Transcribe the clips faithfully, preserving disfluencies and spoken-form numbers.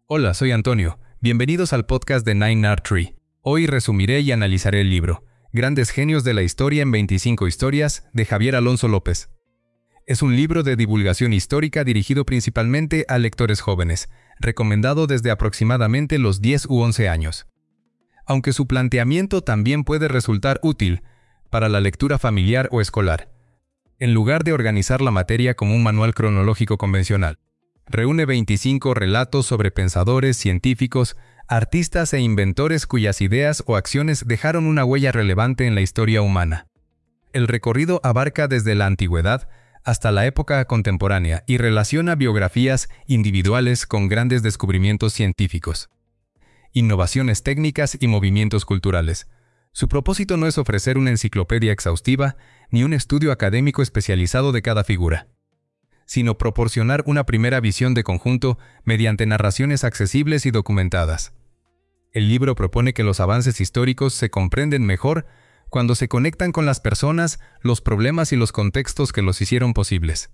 Hola, soy Antonio. Bienvenidos al podcast de Nine Art Tree. Hoy resumiré y analizaré el libro Grandes Genios de la Historia en veinticinco Historias, de Javier Alonso López. Es un libro de divulgación histórica dirigido principalmente a lectores jóvenes, recomendado desde aproximadamente los diez u once años. Aunque su planteamiento también puede resultar útil para la lectura familiar o escolar. En lugar de organizar la materia como un manual cronológico convencional, reúne veinticinco relatos sobre pensadores, científicos, artistas e inventores cuyas ideas o acciones dejaron una huella relevante en la historia humana. El recorrido abarca desde la antigüedad hasta la época contemporánea y relaciona biografías individuales con grandes descubrimientos científicos, innovaciones técnicas y movimientos culturales. Su propósito no es ofrecer una enciclopedia exhaustiva ni un estudio académico especializado de cada figura, sino proporcionar una primera visión de conjunto mediante narraciones accesibles y documentadas. El libro propone que los avances históricos se comprenden mejor cuando se conectan con las personas, los problemas y los contextos que los hicieron posibles.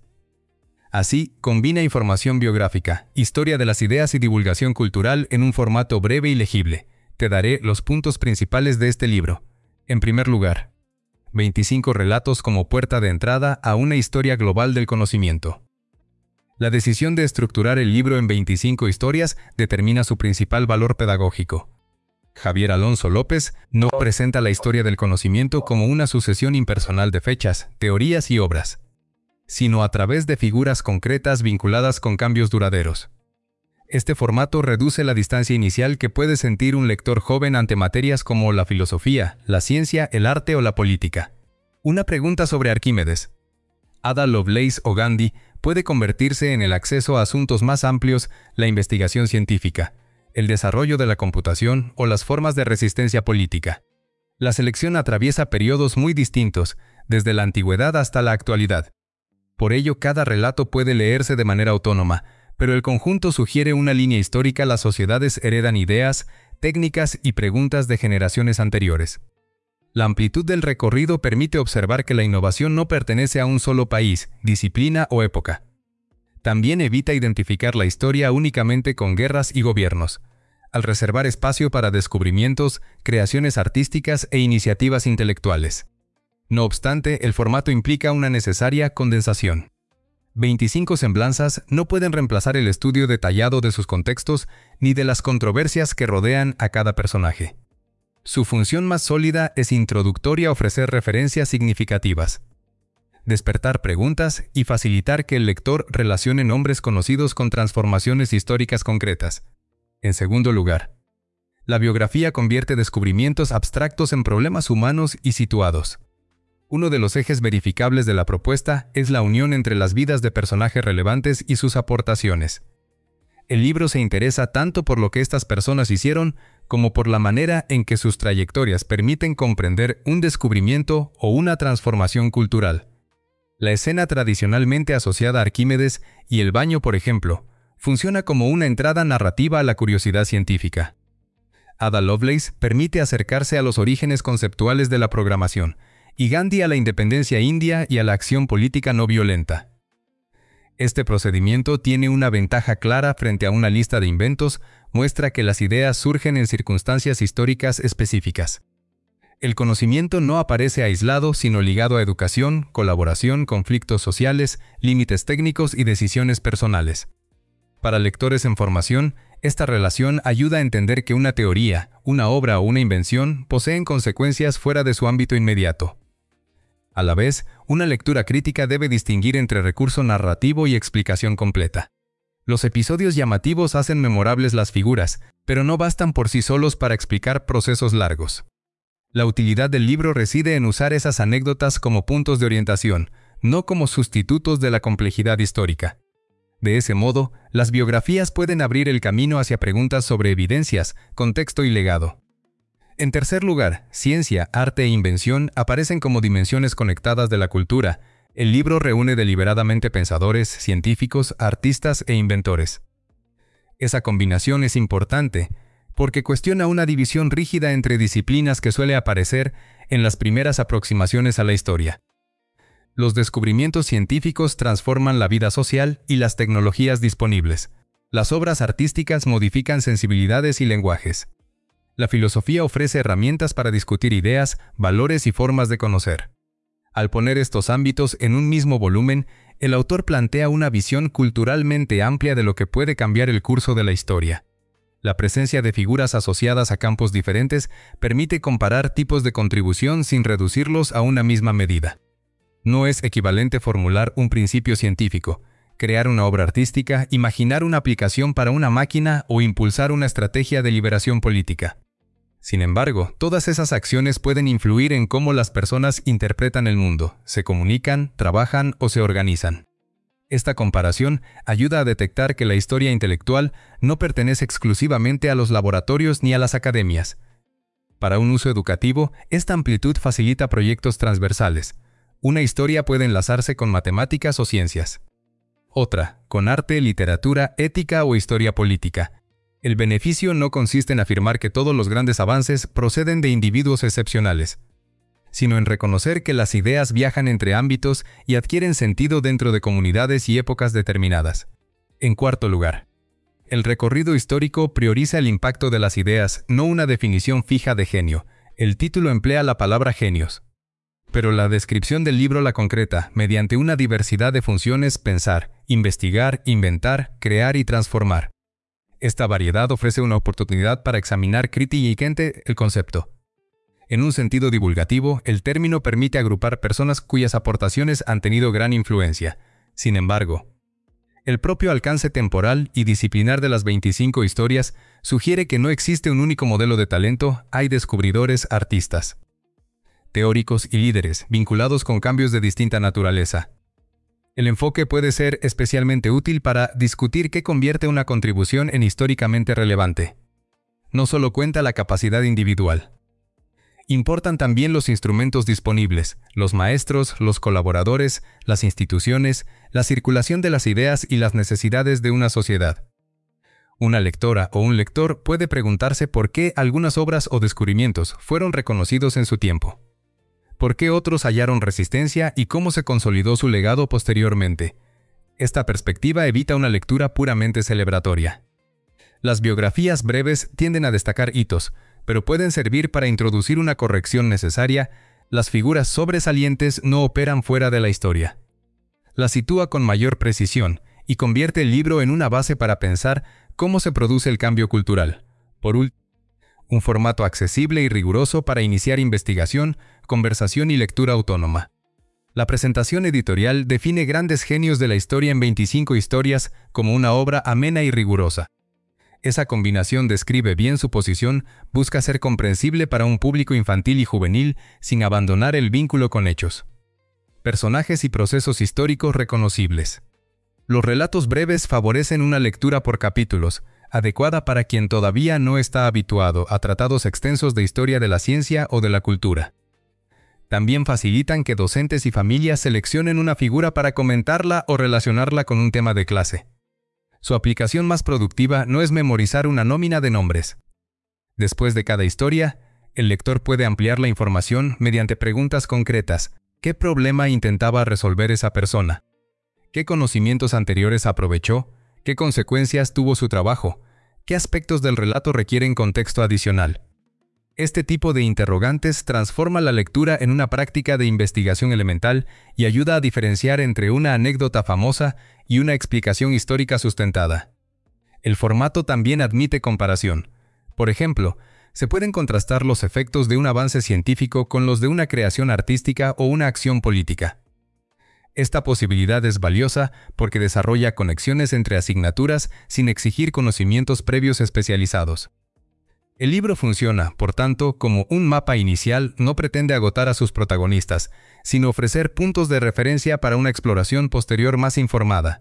Así, combina información biográfica, historia de las ideas y divulgación cultural en un formato breve y legible. Te daré los puntos principales de este libro. En primer lugar, veinticinco relatos como puerta de entrada a una historia global del conocimiento. La decisión de estructurar el libro en veinticinco historias determina su principal valor pedagógico. Javier Alonso López no presenta la historia del conocimiento como una sucesión impersonal de fechas, teorías y obras, sino a través de figuras concretas vinculadas con cambios duraderos. Este formato reduce la distancia inicial que puede sentir un lector joven ante materias como la filosofía, la ciencia, el arte o la política. Una pregunta sobre Arquímedes, Ada Lovelace o Gandhi puede convertirse en el acceso a asuntos más amplios, la investigación científica, el desarrollo de la computación o las formas de resistencia política. La selección atraviesa periodos muy distintos, desde la antigüedad hasta la actualidad. Por ello, cada relato puede leerse de manera autónoma, pero el conjunto sugiere una línea histórica. Las sociedades heredan ideas, técnicas y preguntas de generaciones anteriores. La amplitud del recorrido permite observar que la innovación no pertenece a un solo país, disciplina o época. También evita identificar la historia únicamente con guerras y gobiernos, al reservar espacio para descubrimientos, creaciones artísticas e iniciativas intelectuales. No obstante, el formato implica una necesaria condensación. veinticinco semblanzas no pueden reemplazar el estudio detallado de sus contextos ni de las controversias que rodean a cada personaje. Su función más sólida es introductoria, ofrecer referencias significativas, despertar preguntas y facilitar que el lector relacione nombres conocidos con transformaciones históricas concretas. En segundo lugar, la biografía convierte descubrimientos abstractos en problemas humanos y situados. Uno de los ejes verificables de la propuesta es la unión entre las vidas de personajes relevantes y sus aportaciones. El libro se interesa tanto por lo que estas personas hicieron como por la manera en que sus trayectorias permiten comprender un descubrimiento o una transformación cultural. La escena tradicionalmente asociada a Arquímedes y el baño, por ejemplo, funciona como una entrada narrativa a la curiosidad científica. Ada Lovelace permite acercarse a los orígenes conceptuales de la programación, y Gandhi a la independencia india y a la acción política no violenta. Este procedimiento tiene una ventaja clara frente a una lista de inventos, muestra que las ideas surgen en circunstancias históricas específicas. El conocimiento no aparece aislado, sino ligado a educación, colaboración, conflictos sociales, límites técnicos y decisiones personales. Para lectores en formación, esta relación ayuda a entender que una teoría, una obra o una invención poseen consecuencias fuera de su ámbito inmediato. A la vez, una lectura crítica debe distinguir entre recurso narrativo y explicación completa. Los episodios llamativos hacen memorables las figuras, pero no bastan por sí solos para explicar procesos largos. La utilidad del libro reside en usar esas anécdotas como puntos de orientación, no como sustitutos de la complejidad histórica. De ese modo, las biografías pueden abrir el camino hacia preguntas sobre evidencias, contexto y legado. En tercer lugar, ciencia, arte e invención aparecen como dimensiones conectadas de la cultura. El libro reúne deliberadamente pensadores, científicos, artistas e inventores. Esa combinación es importante, porque cuestiona una división rígida entre disciplinas que suele aparecer en las primeras aproximaciones a la historia. Los descubrimientos científicos transforman la vida social y las tecnologías disponibles. Las obras artísticas modifican sensibilidades y lenguajes. La filosofía ofrece herramientas para discutir ideas, valores y formas de conocer. Al poner estos ámbitos en un mismo volumen, el autor plantea una visión culturalmente amplia de lo que puede cambiar el curso de la historia. La presencia de figuras asociadas a campos diferentes permite comparar tipos de contribución sin reducirlos a una misma medida. No es equivalente formular un principio científico, crear una obra artística, imaginar una aplicación para una máquina o impulsar una estrategia de liberación política. Sin embargo, todas esas acciones pueden influir en cómo las personas interpretan el mundo, se comunican, trabajan o se organizan. Esta comparación ayuda a detectar que la historia intelectual no pertenece exclusivamente a los laboratorios ni a las academias. Para un uso educativo, esta amplitud facilita proyectos transversales. Una historia puede enlazarse con matemáticas o ciencias. Otra, con arte, literatura, ética o historia política. El beneficio no consiste en afirmar que todos los grandes avances proceden de individuos excepcionales, sino en reconocer que las ideas viajan entre ámbitos y adquieren sentido dentro de comunidades y épocas determinadas. En cuarto lugar, el recorrido histórico prioriza el impacto de las ideas, no una definición fija de genio. El título emplea la palabra genios, pero la descripción del libro la concreta mediante una diversidad de funciones: pensar, investigar, inventar, crear y transformar. Esta variedad ofrece una oportunidad para examinar críticamente el concepto. En un sentido divulgativo, el término permite agrupar personas cuyas aportaciones han tenido gran influencia. Sin embargo, el propio alcance temporal y disciplinar de las veinticinco historias sugiere que no existe un único modelo de talento, hay descubridores, artistas, teóricos y líderes vinculados con cambios de distinta naturaleza. El enfoque puede ser especialmente útil para discutir qué convierte una contribución en históricamente relevante. No solo cuenta la capacidad individual. Importan también los instrumentos disponibles, los maestros, los colaboradores, las instituciones, la circulación de las ideas y las necesidades de una sociedad. Una lectora o un lector puede preguntarse por qué algunas obras o descubrimientos fueron reconocidos en su tiempo. ¿Por qué otros hallaron resistencia y cómo se consolidó su legado posteriormente? Esta perspectiva evita una lectura puramente celebratoria. Las biografías breves tienden a destacar hitos, pero pueden servir para introducir una corrección necesaria. Las figuras sobresalientes no operan fuera de la historia. La sitúa con mayor precisión y convierte el libro en una base para pensar cómo se produce el cambio cultural. Por último, un formato accesible y riguroso para iniciar investigación, conversación y lectura autónoma. La presentación editorial define Grandes Genios de la Historia en veinticinco historias como una obra amena y rigurosa. Esa combinación describe bien su posición, busca ser comprensible para un público infantil y juvenil sin abandonar el vínculo con hechos. Personajes y procesos históricos reconocibles. Los relatos breves favorecen una lectura por capítulos, adecuada para quien todavía no está habituado a tratados extensos de historia de la ciencia o de la cultura. También facilitan que docentes y familias seleccionen una figura para comentarla o relacionarla con un tema de clase. Su aplicación más productiva no es memorizar una nómina de nombres. Después de cada historia, el lector puede ampliar la información mediante preguntas concretas. ¿Qué problema intentaba resolver esa persona? ¿Qué conocimientos anteriores aprovechó? ¿Qué consecuencias tuvo su trabajo? ¿Qué aspectos del relato requieren contexto adicional? Este tipo de interrogantes transforma la lectura en una práctica de investigación elemental y ayuda a diferenciar entre una anécdota famosa y una explicación histórica sustentada. El formato también admite comparación. Por ejemplo, se pueden contrastar los efectos de un avance científico con los de una creación artística o una acción política. Esta posibilidad es valiosa porque desarrolla conexiones entre asignaturas sin exigir conocimientos previos especializados. El libro funciona, por tanto, como un mapa inicial. No pretende agotar a sus protagonistas, sino ofrecer puntos de referencia para una exploración posterior más informada.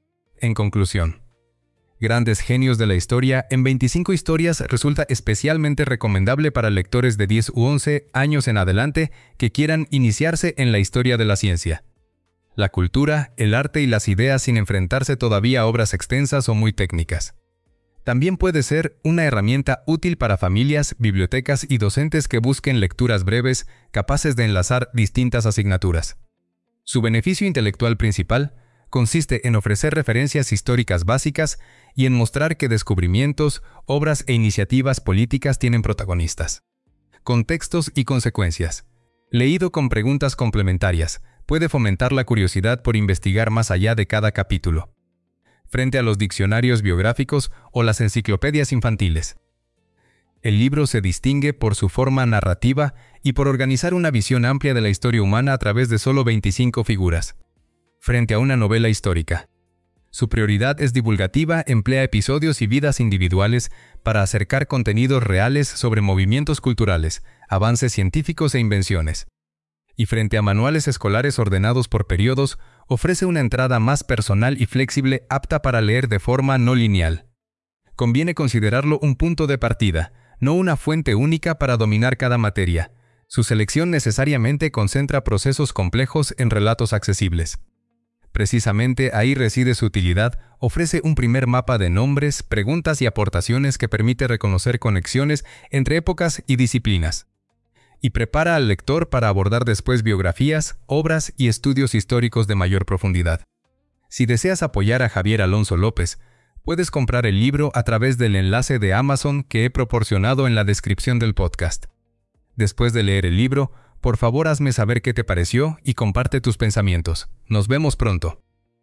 En conclusión, Grandes Genios de la Historia en veinticinco historias resulta especialmente recomendable para lectores de diez u once años en adelante que quieran iniciarse en la historia de la ciencia, la cultura, el arte y las ideas sin enfrentarse todavía a obras extensas o muy técnicas. También puede ser una herramienta útil para familias, bibliotecas y docentes que busquen lecturas breves capaces de enlazar distintas asignaturas. Su beneficio intelectual principal consiste en ofrecer referencias históricas básicas y en mostrar que descubrimientos, obras e iniciativas políticas tienen protagonistas. Contextos y consecuencias. Leído con preguntas complementarias, puede fomentar la curiosidad por investigar más allá de cada capítulo, frente a los diccionarios biográficos o las enciclopedias infantiles. El libro se distingue por su forma narrativa y por organizar una visión amplia de la historia humana a través de solo veinticinco figuras, frente a una novela histórica. Su prioridad es divulgativa, emplea episodios y vidas individuales para acercar contenidos reales sobre movimientos culturales, avances científicos e invenciones. Y frente a manuales escolares ordenados por periodos, ofrece una entrada más personal y flexible apta para leer de forma no lineal. Conviene considerarlo un punto de partida, no una fuente única para dominar cada materia. Su selección necesariamente concentra procesos complejos en relatos accesibles. Precisamente ahí reside su utilidad, ofrece un primer mapa de nombres, preguntas y aportaciones que permite reconocer conexiones entre épocas y disciplinas, y prepara al lector para abordar después biografías, obras y estudios históricos de mayor profundidad. Si deseas apoyar a Javier Alonso López, puedes comprar el libro a través del enlace de Amazon que he proporcionado en la descripción del podcast. Después de leer el libro, por favor hazme saber qué te pareció y comparte tus pensamientos. Nos vemos pronto.